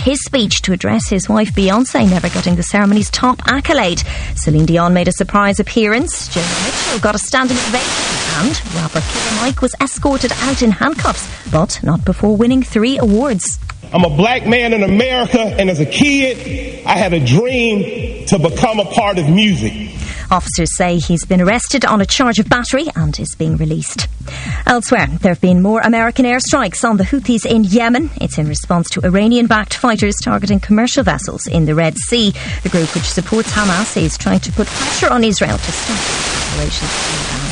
his speech to address his wife Beyoncé, never getting the ceremony's top accolade. Celine Dion made a surprise appearance. Joni Mitchell got a standing ovation, and rapper Killer Mike was escorted out in handcuffs, but not before winning 3 awards. I'm a black man in America, and as a kid, I had a dream to become a part of music. Officers say he's been arrested on a charge of battery and is being released. Elsewhere, there have been more American airstrikes on the Houthis in Yemen. It's in response to Iranian-backed fighters targeting commercial vessels in the Red Sea. The group, which supports Hamas, is trying to put pressure on Israel to stop operations.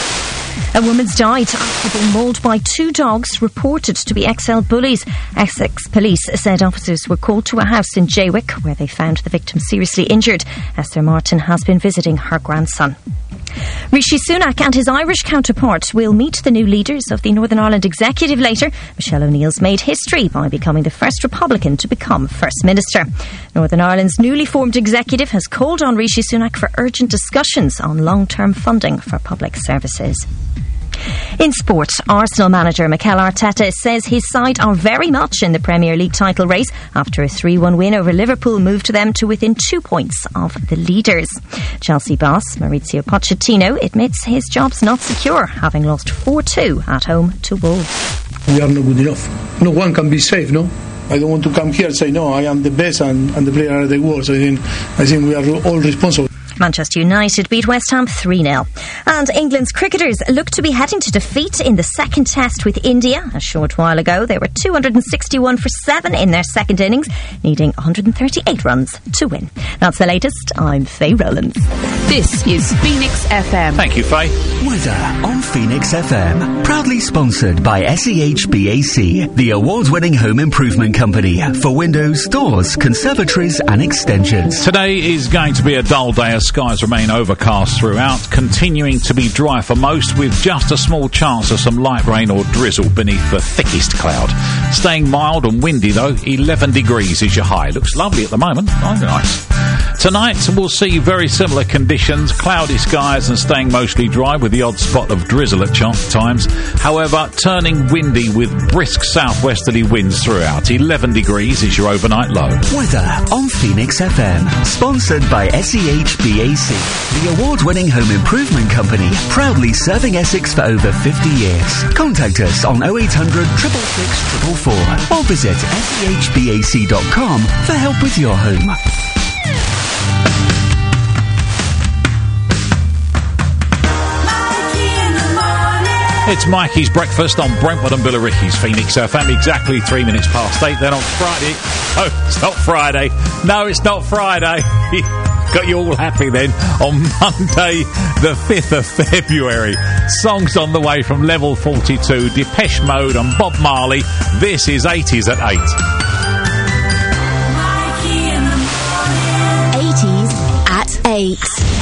A woman's died after being mauled by 2 dogs reported to be XL bullies. Essex police said officers were called to a house in Jaywick where they found the victim seriously injured. Esther Martin has been visiting her grandson. Rishi Sunak and his Irish counterpart will meet the new leaders of the Northern Ireland Executive later. Michelle O'Neill's made history by becoming the first Republican to become First Minister. Northern Ireland's newly formed executive has called on Rishi Sunak for urgent discussions on long-term funding for public services. In sport, Arsenal manager Mikel Arteta says his side are very much in the Premier League title race after a 3-1 win over Liverpool moved them to within 2 points of the leaders. Chelsea boss Mauricio Pochettino admits his job's not secure, having lost 4-2 at home to Wolves. We are not good enough. No one can be safe, no? I don't want to come here and say, no, I am the best and the player are the worst. I think we are all responsible. Manchester United beat West Ham 3-0. And England's cricketers look to be heading to defeat in the second test with India. A short while ago, they were 261 for 7 in their second innings, needing 138 runs to win. That's the latest. I'm Faye Rowlands. This is Phoenix FM. Thank you, Faye. Weather on Phoenix FM. Proudly sponsored by SEHBAC, the award-winning home improvement company for windows, doors, conservatories and extensions. Today is going to be a dull day as skies remain overcast throughout, continuing to be dry for most, with just a small chance of some light rain or drizzle beneath the thickest cloud. Staying mild and windy though, 11 degrees is your high. Looks lovely at the moment. Oh, nice. Tonight we'll see very similar conditions, cloudy skies and staying mostly dry with the odd spot of drizzle at times. However, turning windy with brisk southwesterly winds throughout. 11 degrees is your overnight low. Weather on Phoenix FM, sponsored by SEHBAC, the award-winning home improvement company, proudly serving Essex for over 50 years. Contact us on 0800 666 444 or visit sehbac.com for help with your home. It's Mikey's Breakfast on Brentwood and Billericay's Phoenix FM, exactly 3 minutes past 8. Then on Friday... Oh, it's not Friday. No, it's not Friday. Got you all happy then. On Monday, the 5th of February. Songs on the way from Level 42, Depeche Mode and Bob Marley. This is 80s at 8. 80s at 8.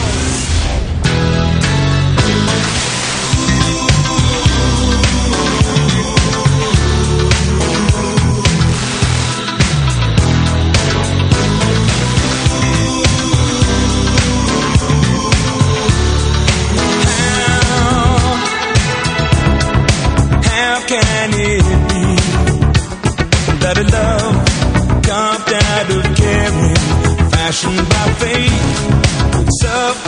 That a love carved out of caring, fashioned by fate,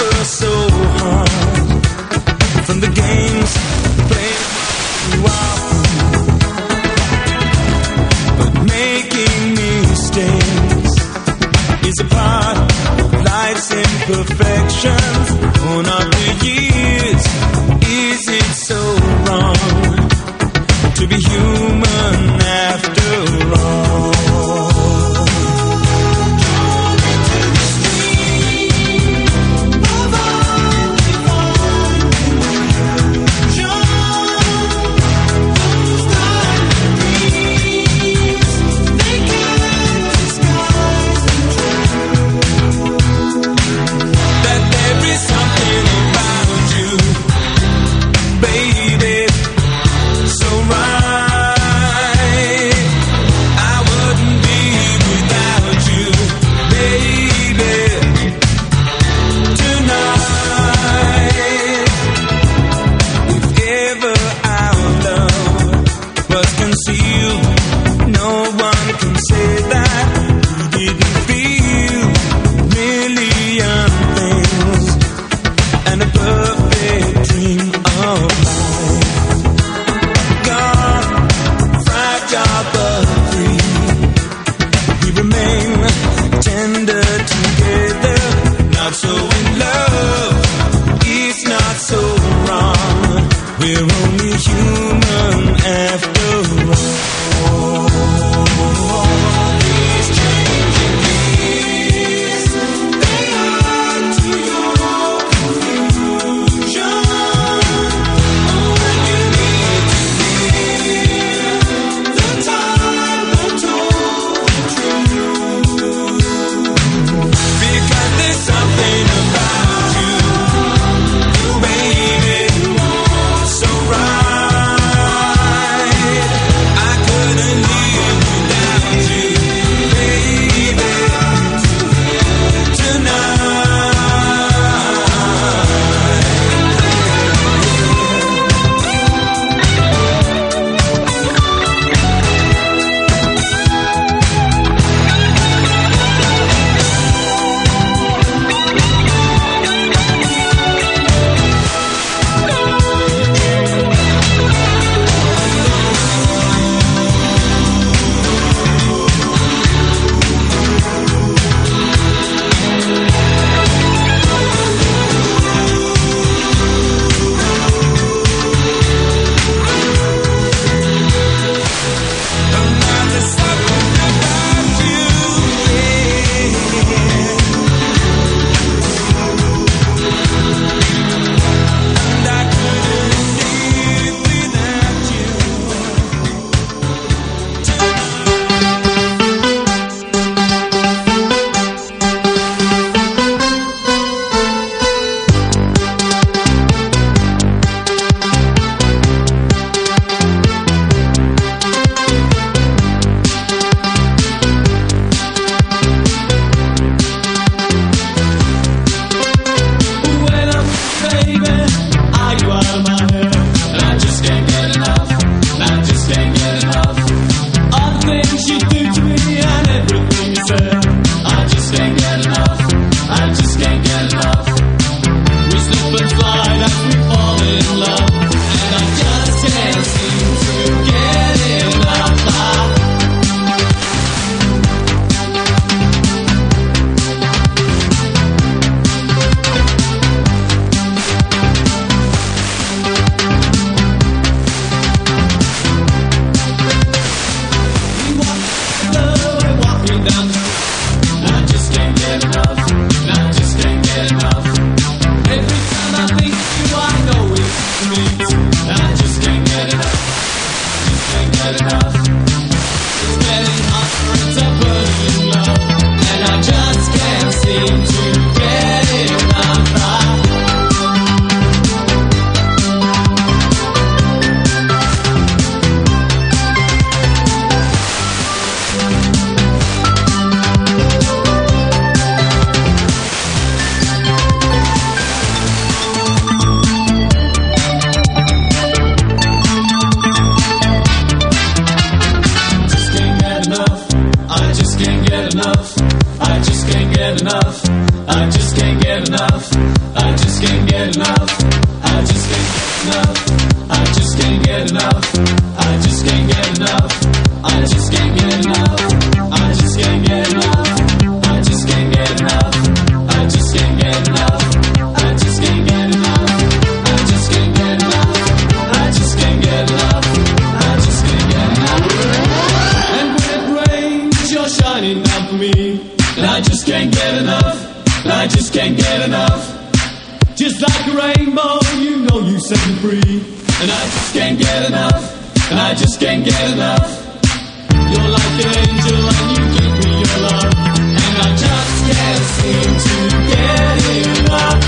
can't get enough. I just can't get enough. I just can't get enough. I just can't get enough. I just can't get enough. I just can't get enough. I just can't get enough. I just can't get enough. I just can't get enough. I just can't get enough. I just can't get enough. I just can't get enough. I just can't get enough. I just can't get enough. I just can't get enough. And when it rains, you're shining down for me. And I just can't get enough. And I just can't get enough. Just like a rainbow, you know you set me free. And I just can't get enough. And I just can't get enough. You're like an angel and you give me your love. And I just can't seem to get enough.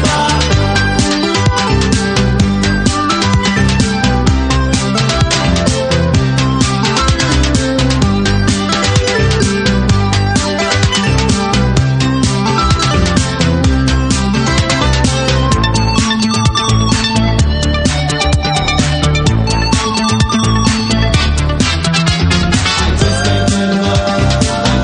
I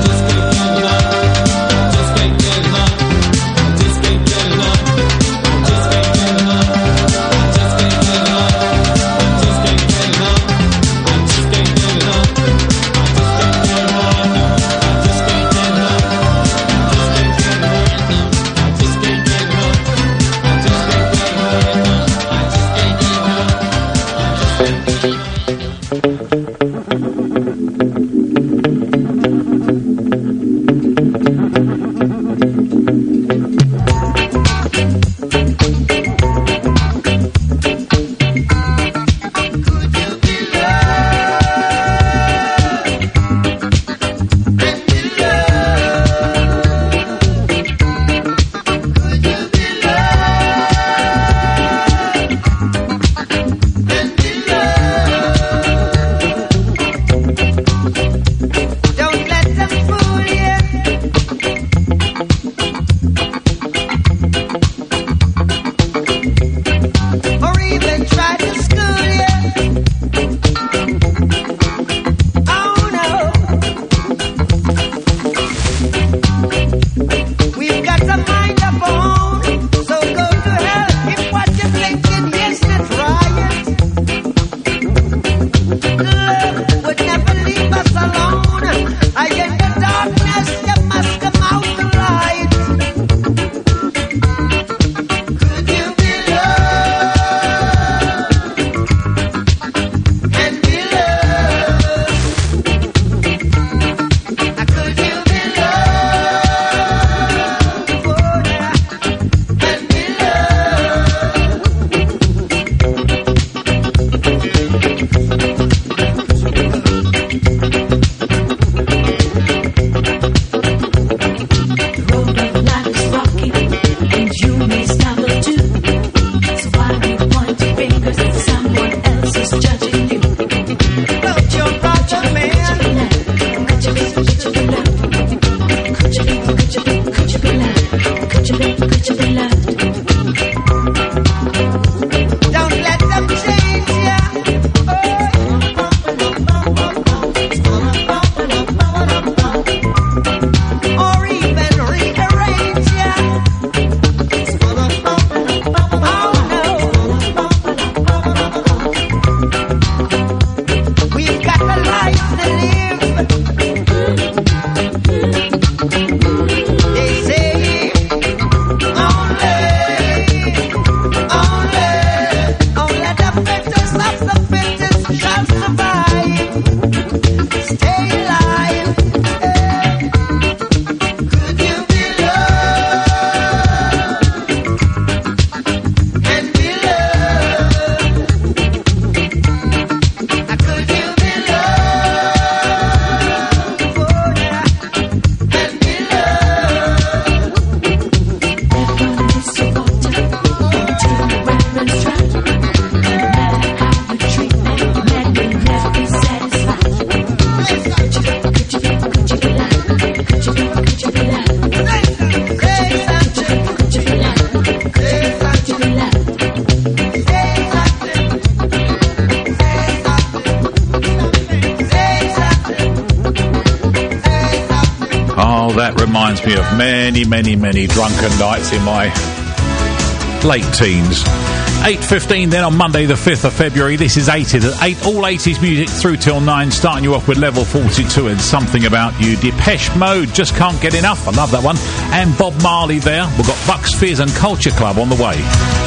Oh, that reminds me of many, many, many drunken nights in my late teens. 8:15 then on Monday the 5th of February. This is 80s. All 80s music through till 9, starting you off with Level 42 and Something About You. Depeche Mode, Just Can't Get Enough. I love that one. And Bob Marley there. We've got Bucks Fizz and Culture Club on the way.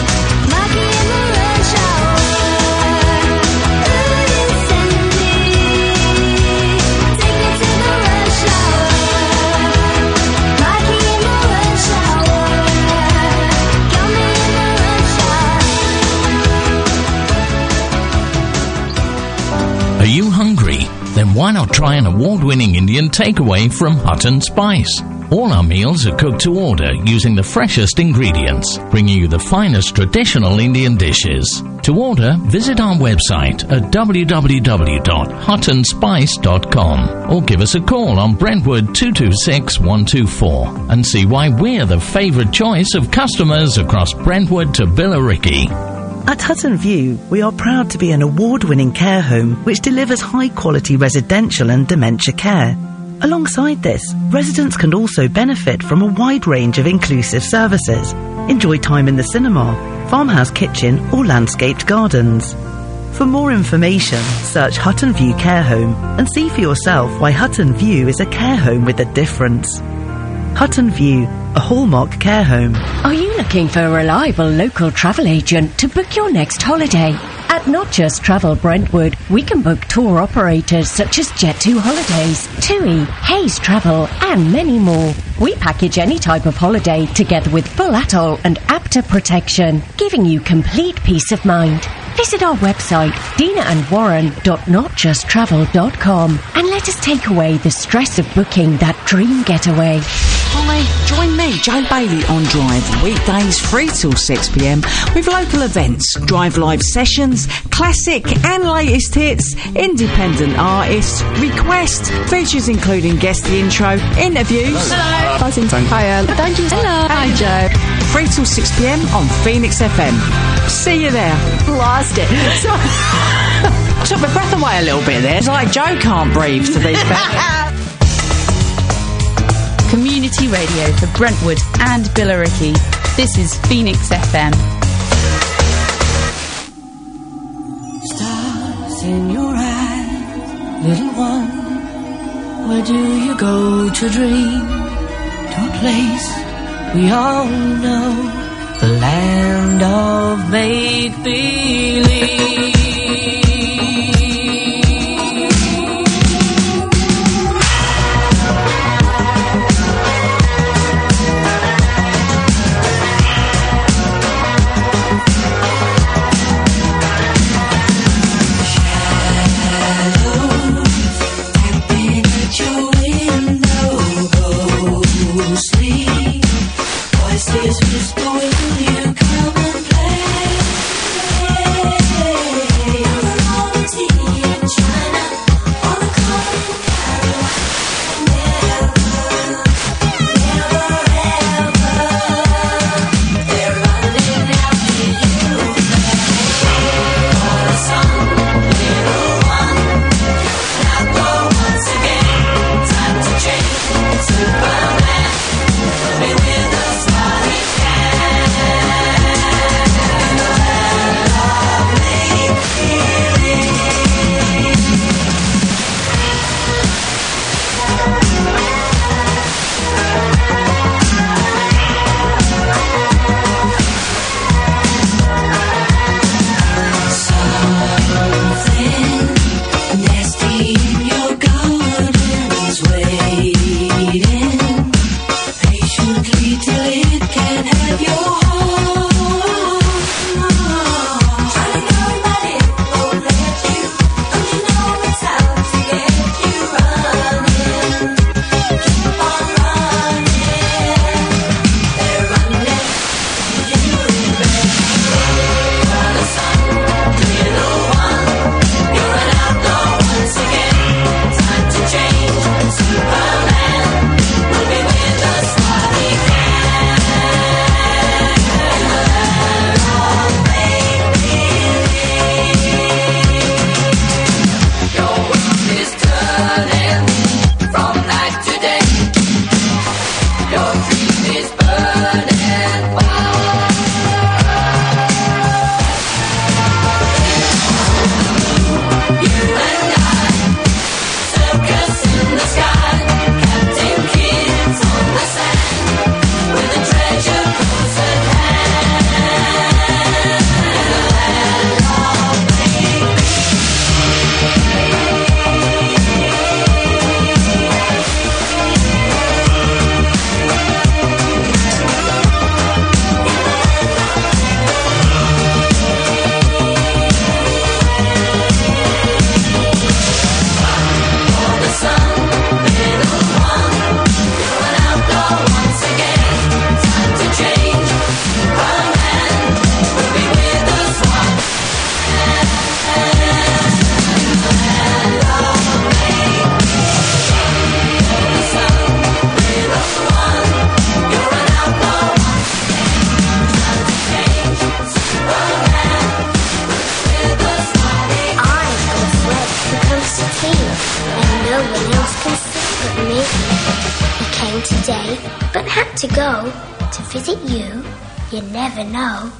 Are you hungry? Then why not try an award-winning Indian takeaway from Hutton Spice? All our meals are cooked to order using the freshest ingredients, bringing you the finest traditional Indian dishes. To order, visit our website at www.huttonspice.com or give us a call on Brentwood 226 124 and see why we're the favourite choice of customers across Brentwood to Billericay. At Hutton View, we are proud to be an award-winning care home which delivers high-quality residential and dementia care. Alongside this, residents can also benefit from a wide range of inclusive services. Enjoy time in the cinema, farmhouse kitchen or landscaped gardens. For more information, search Hutton View Care Home and see for yourself why Hutton View is a care home with a difference. Hutton View, a hallmark care home. Are you looking for a reliable local travel agent to book your next holiday? At Not Just Travel Brentwood, we can book tour operators such as Jet2 Holidays, TUI, Hayes Travel, and many more. We package any type of holiday together with full atoll and APTA protection, giving you complete peace of mind. Visit our website, dinaandwarren.notjusttravel.com, and let us take away the stress of booking that dream getaway. Hi, join me, Joe Bailey, on Drive, weekdays 3 till 6pm, with local events, Drive Live sessions, classic and latest hits, independent artists, request, features including guest the intro, interviews. Hello. Buzzing. Hiya. Thank you. Hello. Hi, Joe. 3 till 6pm on Phoenix FM. See you there. Lost it. Took my breath away a little bit there. It's like Joe can't breathe to these Community radio for Brentwood and Billericay. This is Phoenix FM. Stars in your eyes, little one. Where do you go to dream? To a place we all know, the land of make-believe. Voices whisper, will you come and play? today, but had to go to visit you. You never know.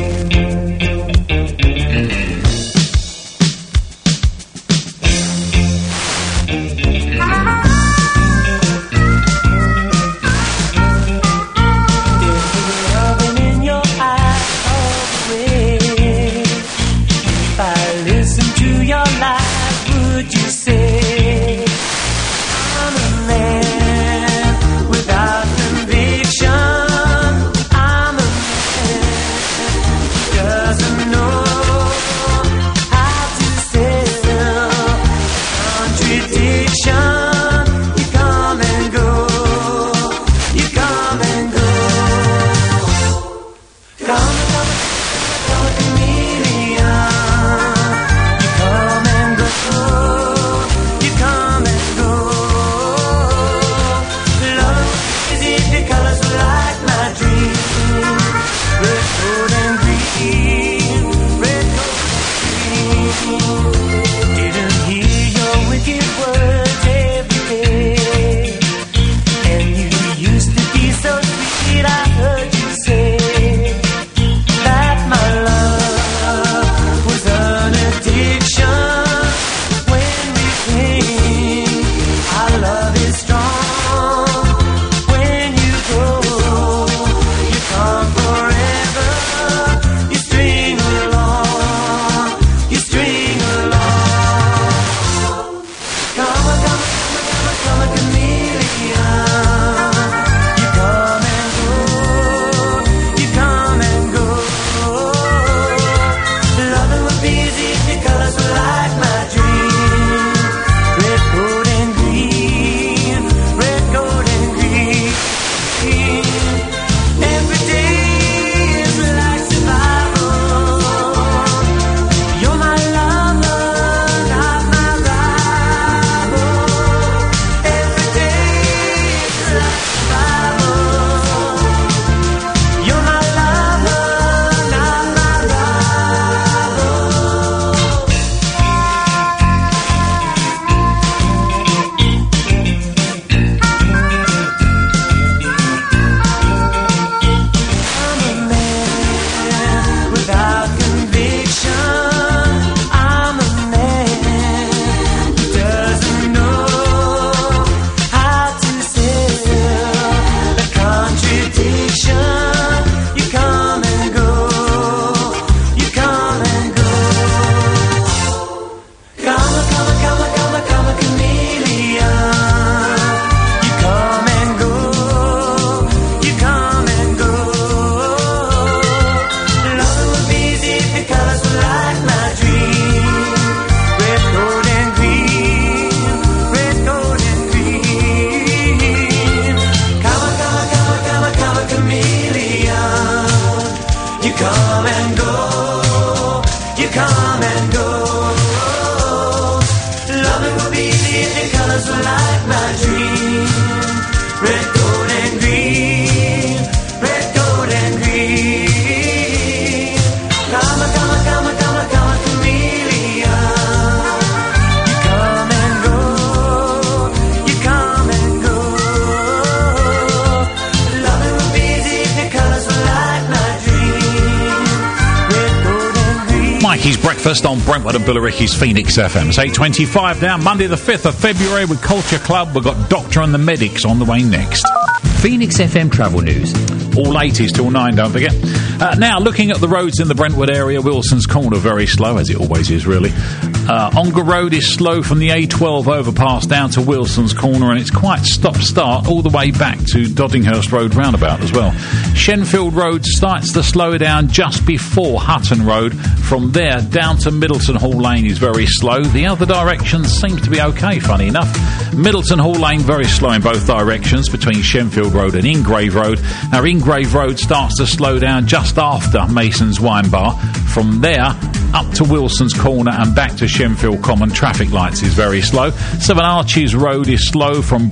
Mikey's Breakfast on Brentwood and Billericay's Phoenix FM. It's 8:25 now, Monday the 5th of February with Culture Club. We've got Doctor and the Medics on the way next. Phoenix FM travel news. All 80s till 9, don't forget. Now, looking at the roads in the Brentwood area, Wilson's Corner very slow, as it always is, really. Ongar Road is slow from the A12 overpass down to Wilson's Corner, and it's quite stop-start all the way back to Doddinghurst Road roundabout as well. Shenfield Road starts to slow down just before Hutton Road. From there down to Middleton Hall Lane is very slow. The other directions seems to be okay, funny enough. Middleton Hall Lane very slow in both directions between Shenfield Road and Ingrave Road. Now, Ingrave Road starts to slow down just after Mason's Wine Bar. From there up to Wilson's Corner and back to Shenfield Common. Traffic lights is very slow. Seven Arches Road is slow from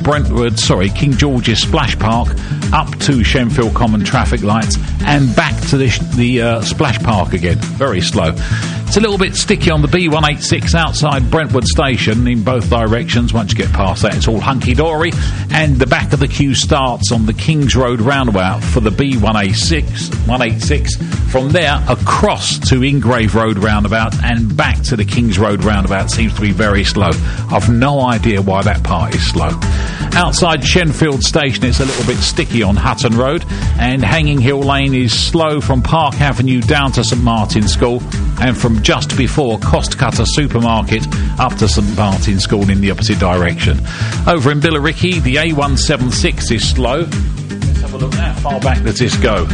King George's Splash Park up to Shenfield Common traffic lights and back to the Splash Park again. Very slow. It's a little bit sticky on the B186 outside Brentwood Station in both directions. Once you get past that, it's all hunky-dory. And the back of the queue starts on the Kings Road roundabout for the B186. From there, across to Ingrave Road roundabout and back to the Kings Road roundabout seems to be very slow. I've no idea why that part is slow. Outside Shenfield Station, it's a little bit sticky on Hutton Road, and Hanging Hill Lane is slow from Park Avenue down to St Martin's School, and from just before Costcutter Supermarket up to St Martin's School in the opposite direction. Over in Billericay, the A176 is slow. Let's have a look how far back does this go.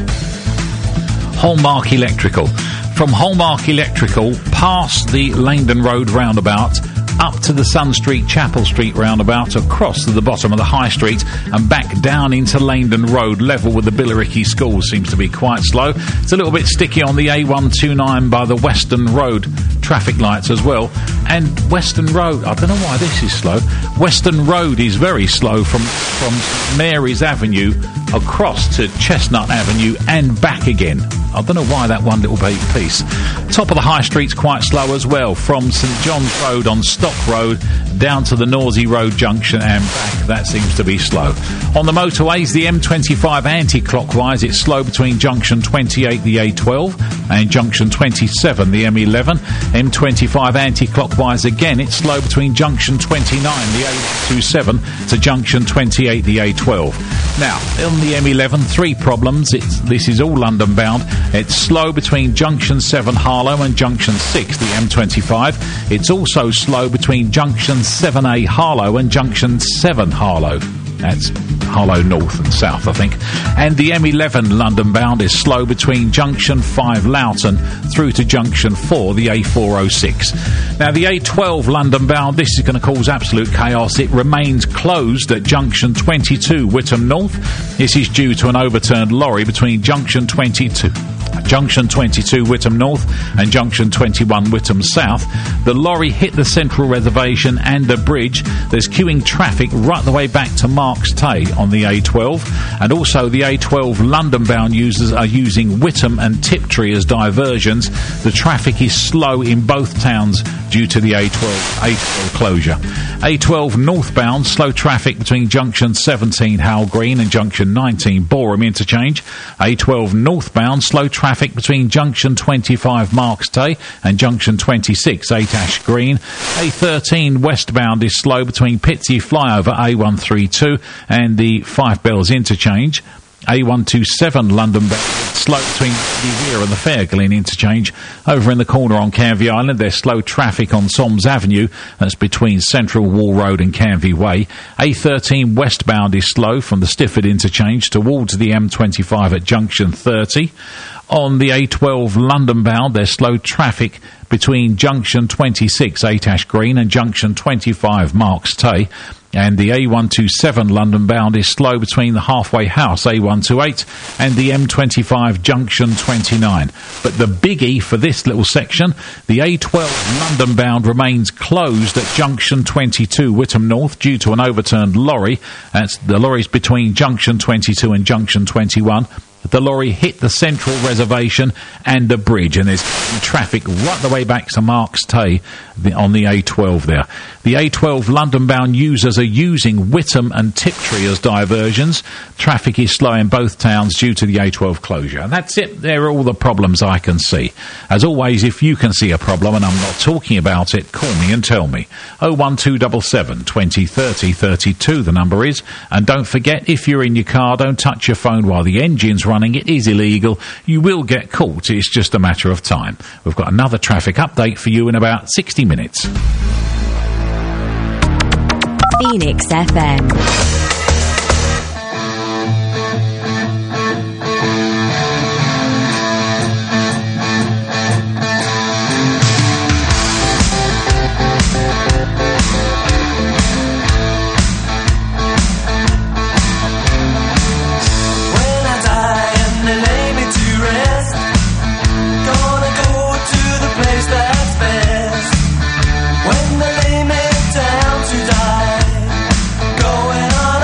Hallmark Electrical. From Hallmark Electrical past the Langdon Road roundabout, up to the Sun Street, Chapel Street roundabout, across to the bottom of the High Street and back down into Langdon Road, level with the Billericay School, seems to be quite slow. It's a little bit sticky on the A129 by the Western Road traffic lights as well. And Western Road, I don't know why this is slow. Western Road is very slow from Mary's Avenue across to Chestnut Avenue and back again. I don't know why that one little piece. Top of the High Street's quite slow as well, from St John's Road on Stock Road down to the Norsey Road junction and back. That seems to be slow. On the motorways, the M25 anti-clockwise, it's slow between junction 28, the A12, and junction 27, the M11. M25 anti-clockwise again, it's slow between junction 29, the A27, to junction 28, the A12. Now, on the M11, three problems. This is all London bound. It's slow between junction 7 Harlow and junction 6, the M25. It's also slow between junction 7A Harlow and junction 7 Harlow. That's Harlow North and South, I think. And the M11 London bound is slow between junction 5 Loughton through to junction 4, the A406. Now, the A12 London bound, this is going to cause absolute chaos. It remains closed at junction 22 Whittam North. This is due to an overturned lorry between junction 22 Whittam North and junction 21 Whittam South. The lorry hit the central reservation and the bridge. There's queuing traffic right the way back to Marks Tay on the A12, and also the A12 London bound users are using Whittam and Tiptree as diversions. The traffic is slow in both towns due to the A12 closure. A12 northbound, slow traffic between junction 17 Howell Green and junction 19 Boreham interchange. A12 northbound, slow traffic between junction 25 Marks Tay and junction 26 8 Ash Green. A13 westbound is slow between Pitsea flyover A132 and the Five Bells interchange. A127 London bound, slow between the and the Fairglen interchange. Over in the corner on Canvey Island, there's slow traffic on Soms Avenue. That's between Central Wall Road and Canvey Way. A13 westbound is slow from the Stifford interchange towards the M25 at junction 30. On the A12 London bound, there's slow traffic between junction 26 8 Ash Green and junction 25 Marks Tay. And the A127 London bound is slow between the Halfway House A128 and the M25 junction 29. But the biggie for this little section, the A12 London bound remains closed at junction 22 Whittam North due to an overturned lorry. That's the lorries between junction 22 and junction 21. The lorry hit the central reservation and the bridge, and there's traffic right the way back to Marks Tay on the A12 there. The A12 London-bound users are using Whittam and Tiptree as diversions. Traffic is slow in both towns due to the A12 closure. And that's it. There are all the problems I can see. As always, if you can see a problem and I'm not talking about it, call me and tell me. 01277 20 30 32, the number is. And don't forget, if you're in your car, don't touch your phone while the engine's running. It is illegal. You will get caught. It's just a matter of time. We've got another traffic update for you in about 60 minutes. Phoenix FM. When they lay me down to die, going on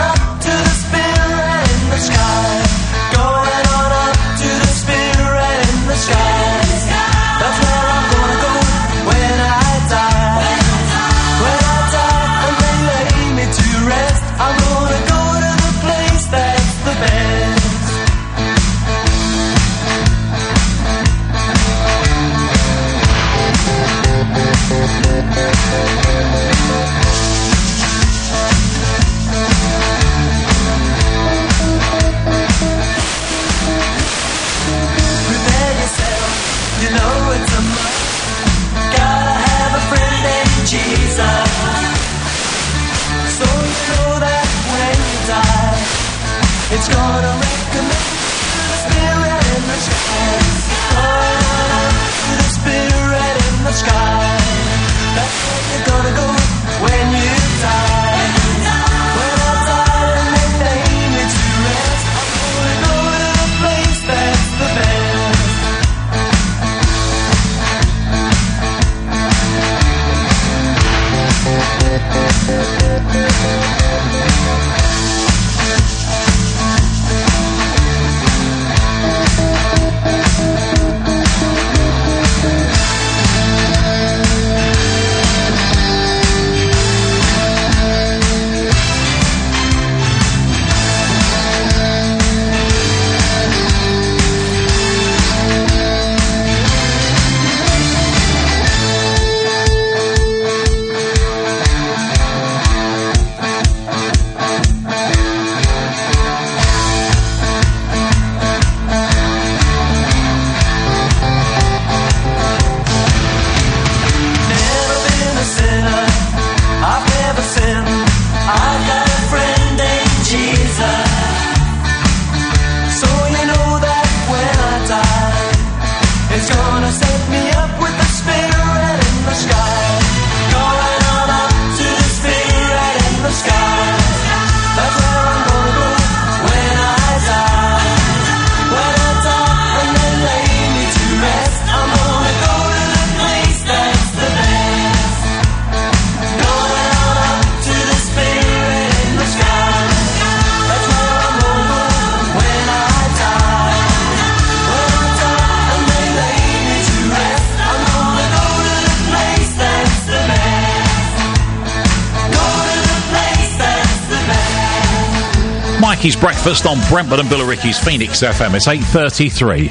It's gonna recommend the spirit in the sky. The spirit in the sky. That's where you're gonna go when you die. When I die and they lay me to rest, I'm gonna go to the place that's the best. Mikey's Breakfast on Brentwood and Billericay's Phoenix FM. It's 8:33.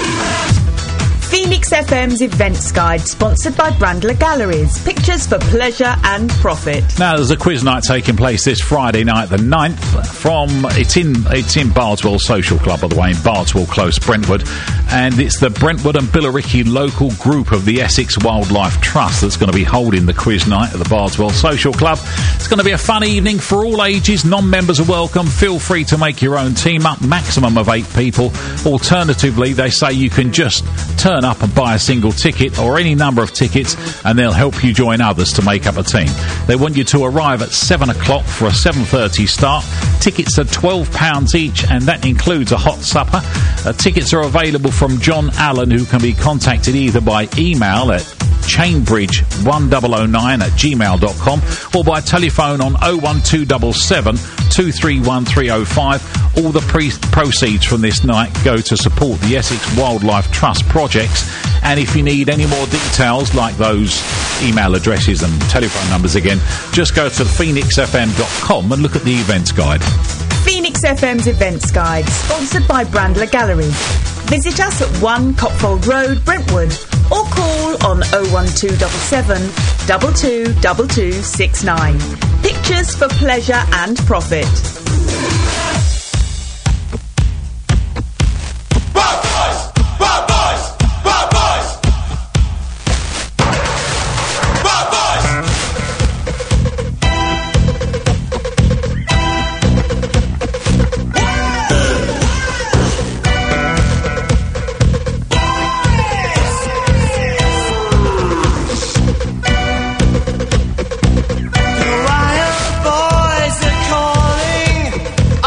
Phoenix FM's Events Guide, sponsored by Brandler Galleries. Pictures for pleasure and profit. Now, there's a quiz night taking place this Friday night, the 9th. It's in Bardwell Social Club, by the way, in Bardwell Close, Brentwood. And it's the Brentwood and Billericay local group of the Essex Wildlife Trust that's going to be holding the quiz night at the Bardwell Social Club. It's going to be a fun evening for all ages. Non-members are welcome. Feel free to make your own team up, maximum of 8 people. Alternatively, they say you can just turn up and buy a single ticket or any number of tickets, and they'll help you join others to make up a team. They want you to arrive at 7 o'clock for a 7:30 start. Tickets are £12 each, and that includes a hot supper. Tickets are available from John Allen, who can be contacted either by email at chainbridge1009@gmail.com or by telephone on 01277 231305. All the proceeds from this night go to support the Essex Wildlife Trust projects. And if you need any more details, like those email addresses and telephone numbers again, just go to phoenixfm.com and look at the events guide. Phoenix FM's Events Guide, sponsored by Brandler Galleries. Visit us at 1 Copfold Road, Brentwood, or call on 01277 222269. Pictures for pleasure and profit. Boys are calling.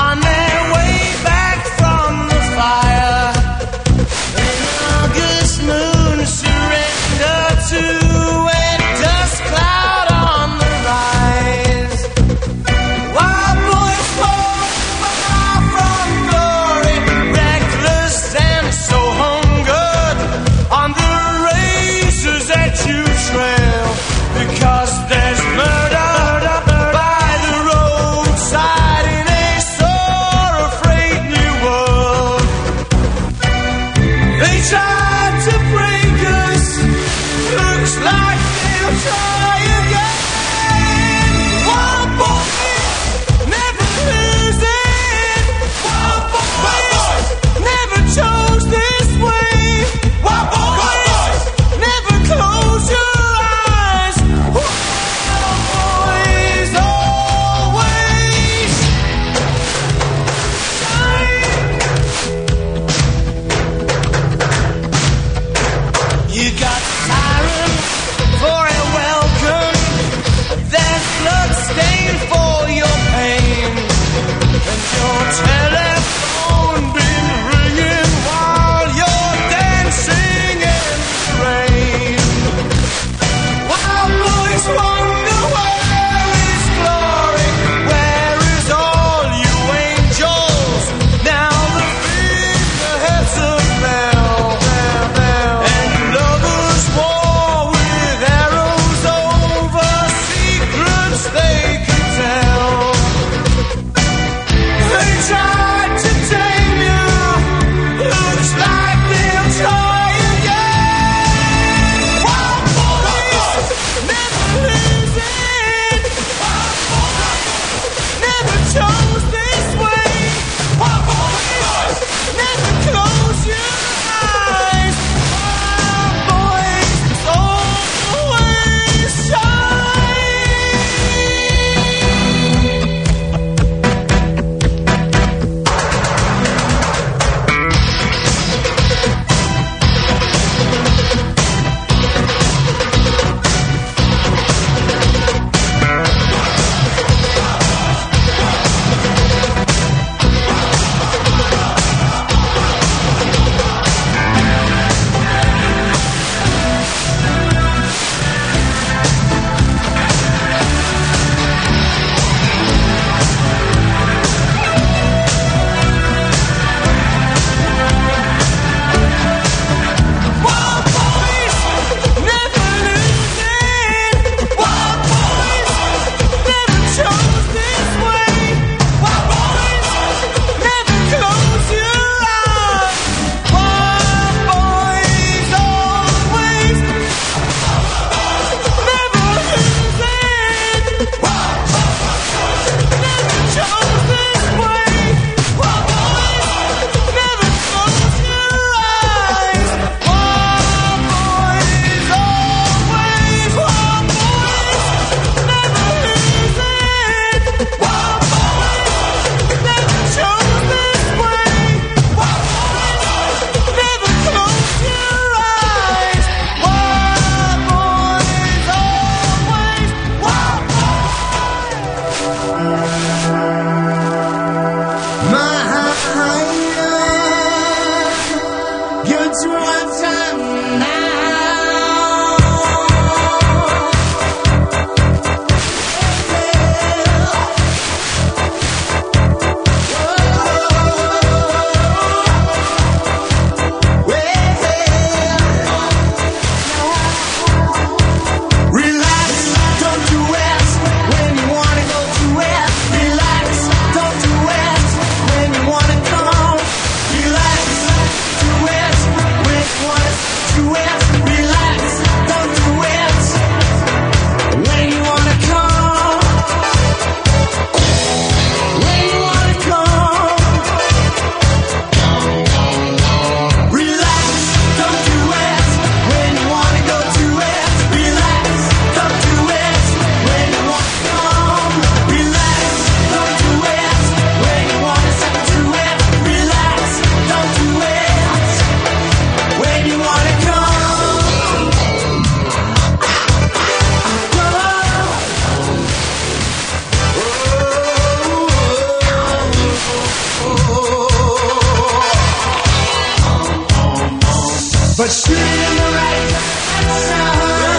but shooting in the right direction.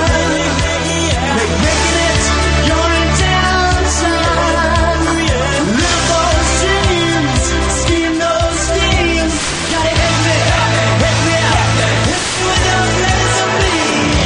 Making it, you're in town, son. Live those dreams, scheme those schemes. Gotta hit me with those letters of me.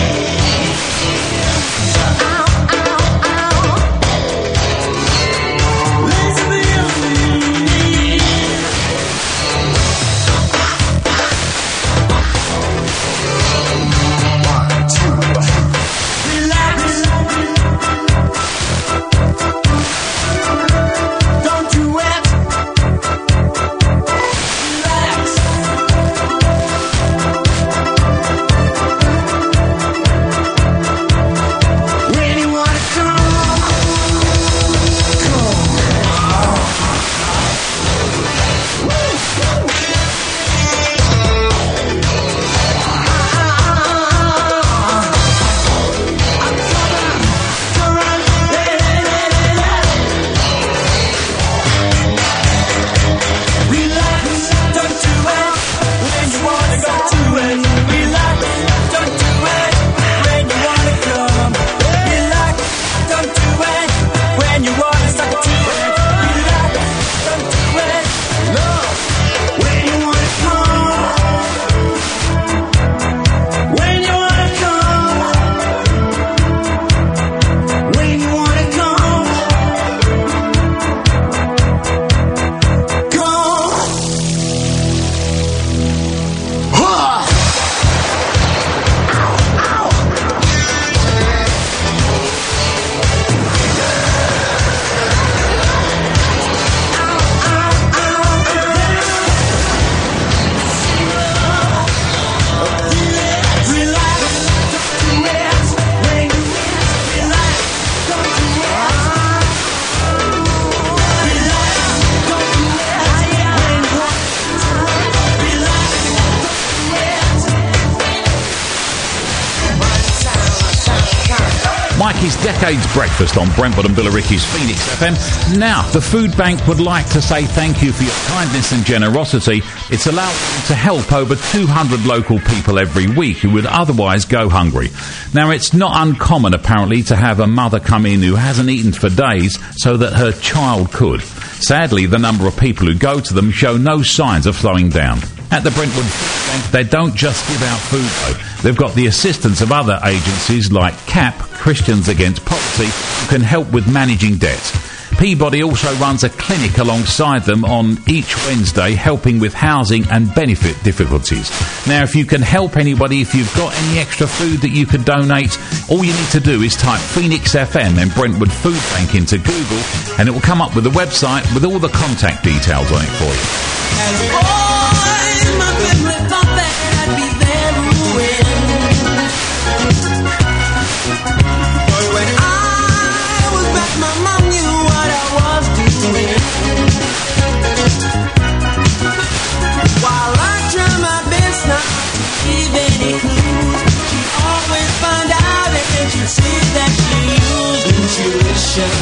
Mikey's Decades Breakfast on Brentwood and Billericay's Phoenix FM. Now, the food bank would like to say thank you for your kindness and generosity. It's allowed them to help over 200 local people every week who would otherwise go hungry. Now, it's not uncommon, apparently, to have a mother come in who hasn't eaten for days so that her child could. Sadly, the number of people who go to them show no signs of slowing down. At the Brentwood Food Bank, they don't just give out food, though. They've got the assistance of other agencies like CAP, Christians Against Poverty, who can help with managing debt. Peabody also runs a clinic alongside them on each Wednesday, helping with housing and benefit difficulties. Now, if you can help anybody, if you've got any extra food that you could donate, all you need to do is type Phoenix FM and Brentwood Food Bank into Google, and it will come up with a website with all the contact details on it for you. My family thought that I'd be their ruin. But when I was back, my mom knew what I was doing. While I try my best not to give any clues, she'd always find out and she'd see that she used intuition.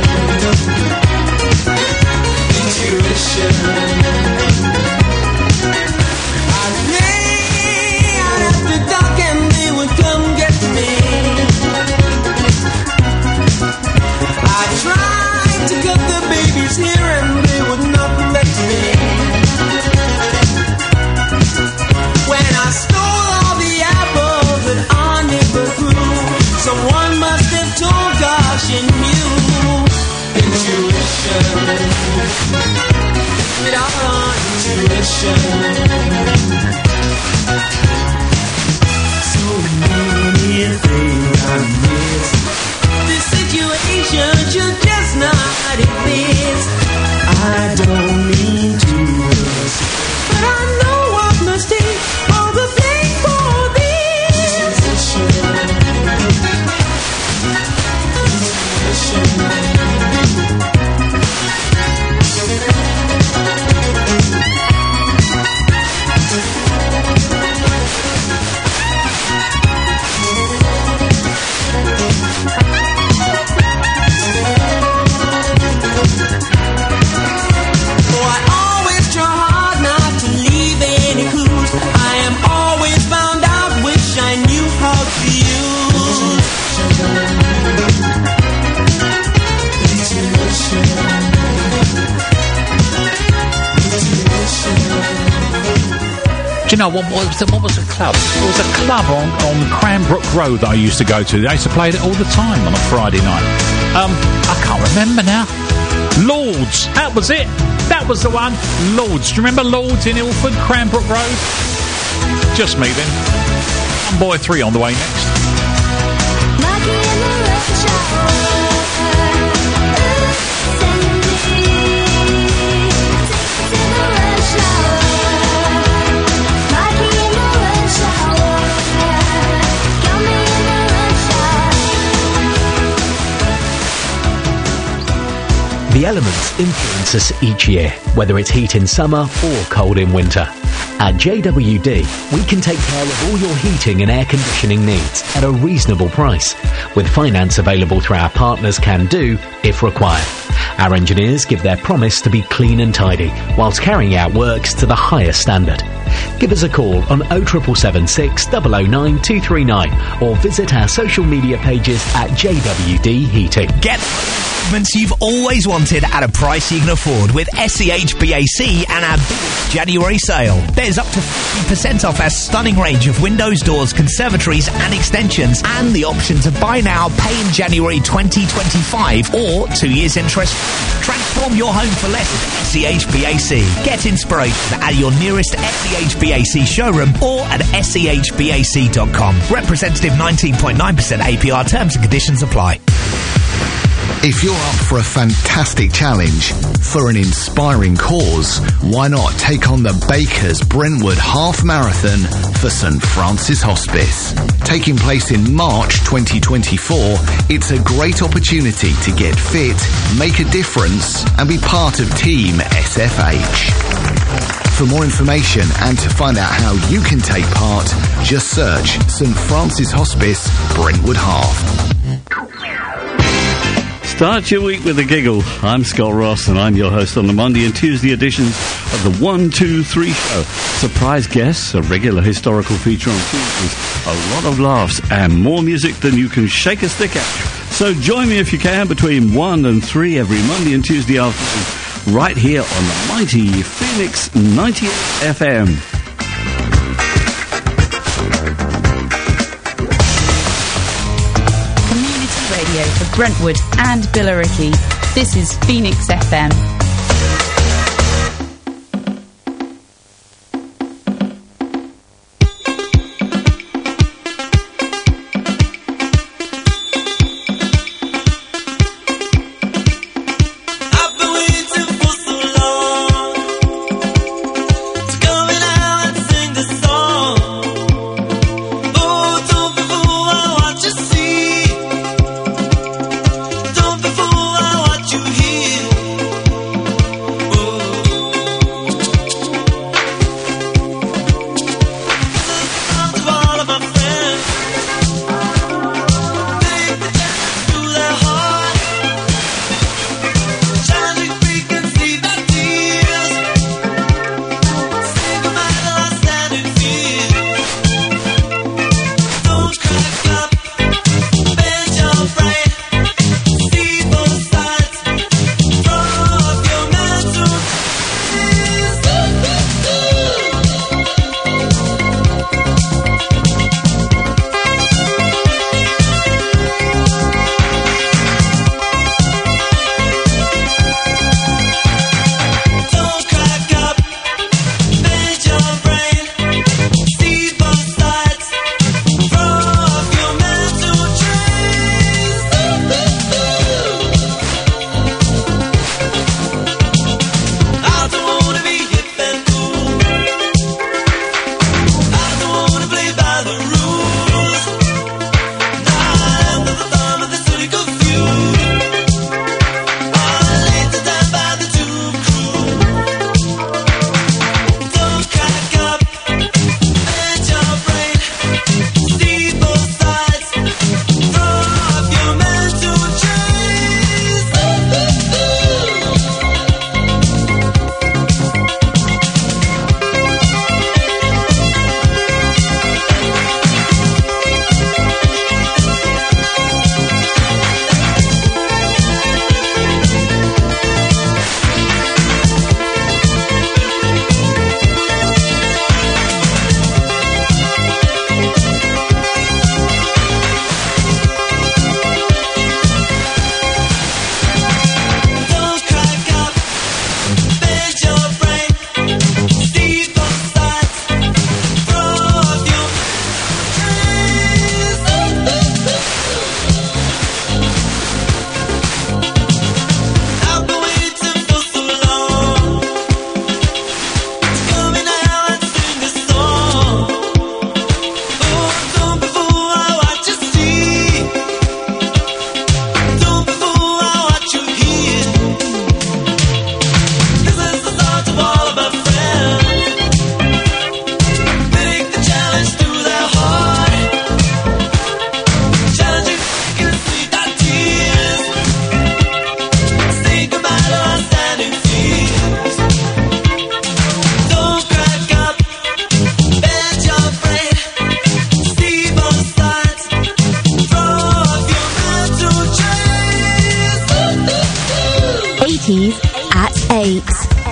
Tried to cut the babies here and there was nothing left to me. When I stole all the apples that I never grew, someone must have told God she knew. Intuition, it all intuition. So many things I miss. This situation should just not exist. I don't mean to rush, but I know I must take all the blame for this. Do you know what was the club? It was a club on Cranbrook Road that I used to go to. They used to play it all the time on a Friday night. I can't remember now. Lords, that was it. That was the one. Lords. Do you remember Lords in Ilford, Cranbrook Road? Just me then. One Boy 3 on the way next. The elements influence us each year, whether it's heat in summer or cold in winter. At JWD, we can take care of all your heating and air conditioning needs at a reasonable price, with finance available through our partners Can Do if required. Our engineers give their promise to be clean and tidy, whilst carrying out works to the highest standard. Give us a call on 07776 009 239 or visit our social media pages at JWD Heating. Get improvements you've always wanted at a price you can afford with SEHBAC and our January sale. There's up to 50% off our stunning range of windows, doors, conservatories and extensions, and the option to buy now, pay in January 2025 or 2 years interest. Transform your home for less with SEHBAC. Get inspiration at your nearest SEHBAC showroom or at SEHBAC.com. Representative 19.9% APR. Terms and conditions apply. If you're up for a fantastic challenge, for an inspiring cause, why not take on the Bakers Brentwood Half Marathon for St Francis Hospice? Taking place in March 2024, it's a great opportunity to get fit, make a difference, and be part of Team SFH. For more information and to find out how you can take part, just search St Francis Hospice Brentwood Half. Start your week with a giggle. I'm Scott Ross and I'm your host on the Monday and Tuesday editions of the 1, 2, 3 show. Surprise guests, a regular historical feature on Tuesdays, a lot of laughs and more music than you can shake a stick at. So join me if you can between 1 and 3 every Monday and Tuesday afternoon right here on the mighty Phoenix 98 FM. Radio for Brentwood and Billericay. This is Phoenix FM. Don't be fooled by what you hear. 80s at 8.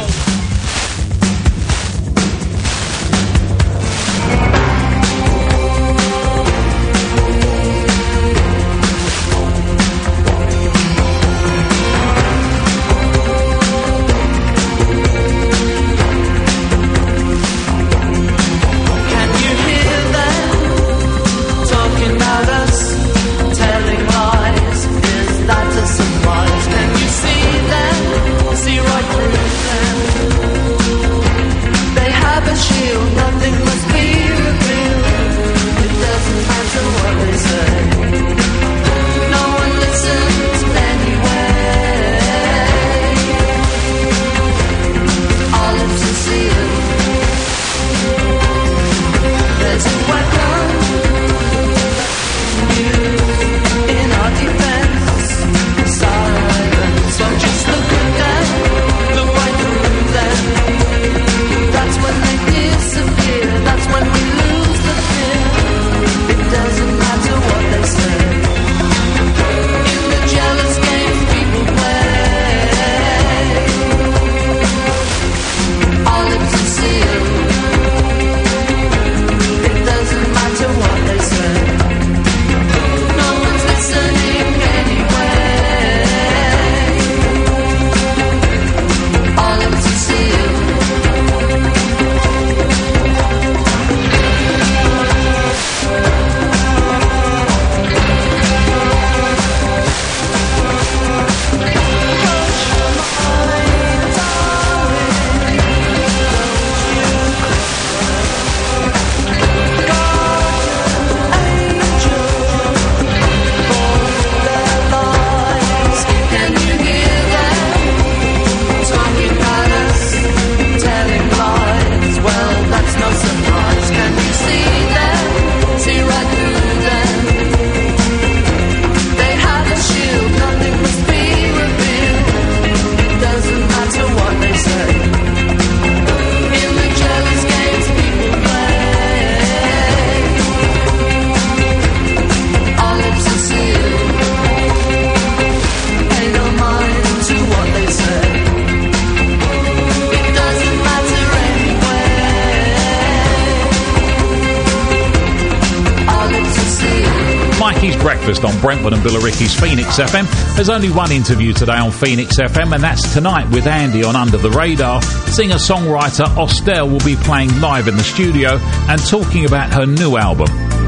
Breakfast on Brentwood and Billericay's Phoenix FM. There's only one interview today on Phoenix FM, and that's tonight with Andy on Under the Radar. Singer-songwriter Ostel will be playing live in the studio and talking about her new album.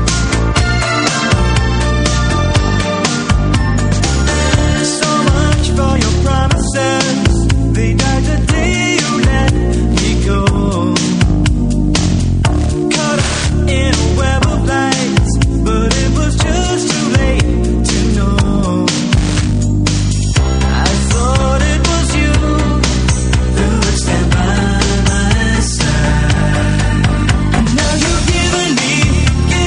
So much for your promises. They died the day you let me go. Caught up in a web of lights, but it was just too late to know. I thought it was you who would stand by my side. And now you've given me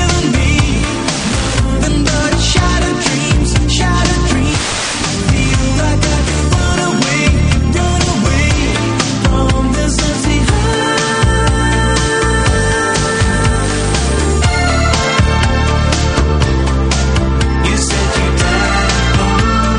nothing but shattered dreams. Feel like I could run away from this empty heart. You said you died for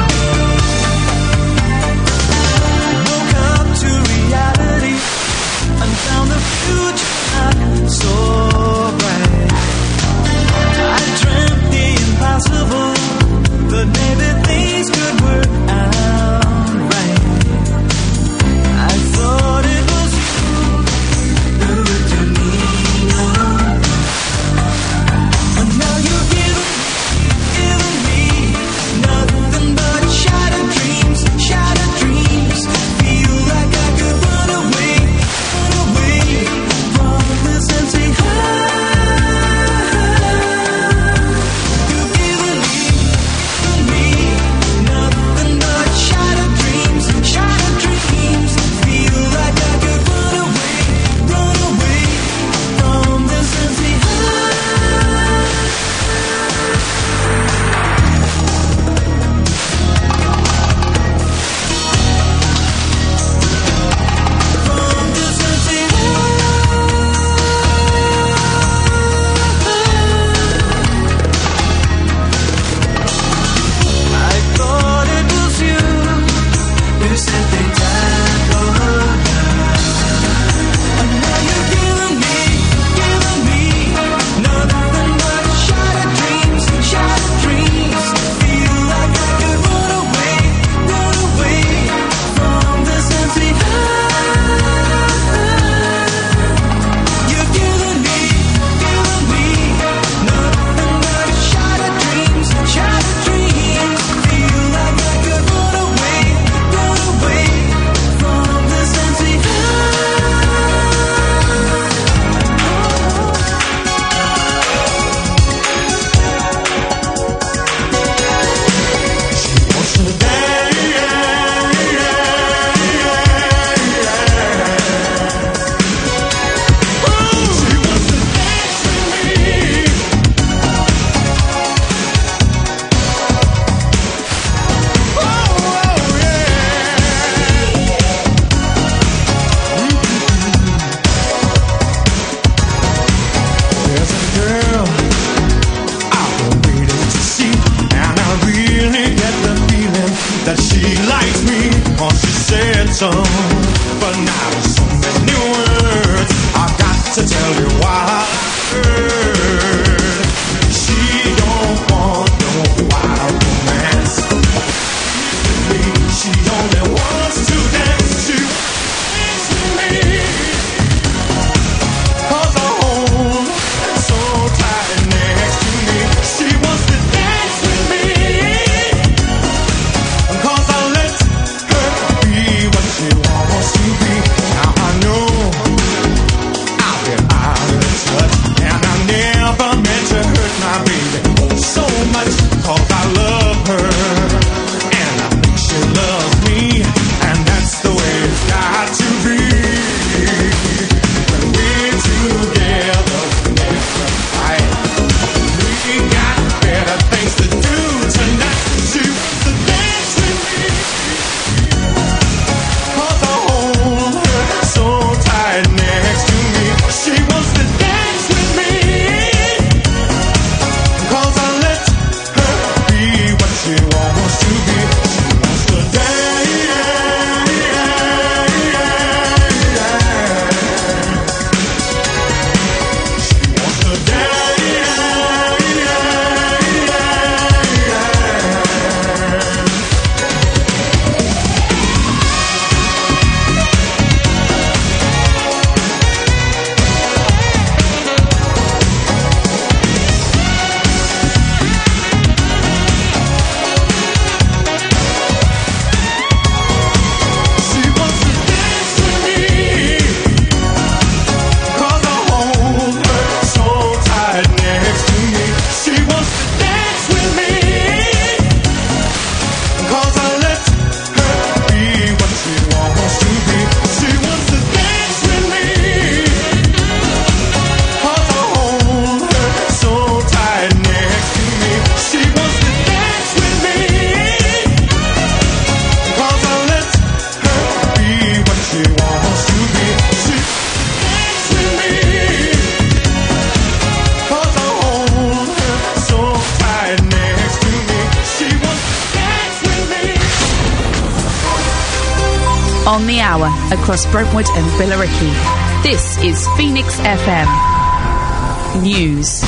me. Woke up to reality and found the future not so bright. I dreamt the impossible, but maybe things could work out right. I thought it was you who would turn me on. And now you've given me nothing but shattered dreams. Feel like I could run away from handsome, but now so many words. I've got to tell you why I heard she don't want no wild romance. She only wants to dance. She wants with me, 'cause I hold her so tight next to me. She wants to dance with me, 'cause I let her be what she wants to be. Now I know I've been out of touch, and I never meant to hurt my baby so much, 'cause I love her, and I think she loves me, and that's the way it's got to be. When we're together, we never fight. We got better things to do tonight. She wants to dance with me, 'cause I hold her so tight next to me. She wants to dance with me, 'cause I let her be what she wants to be. She wants to dance. She wants to On the hour, across Brentwood and Billericay. This is Phoenix FM News.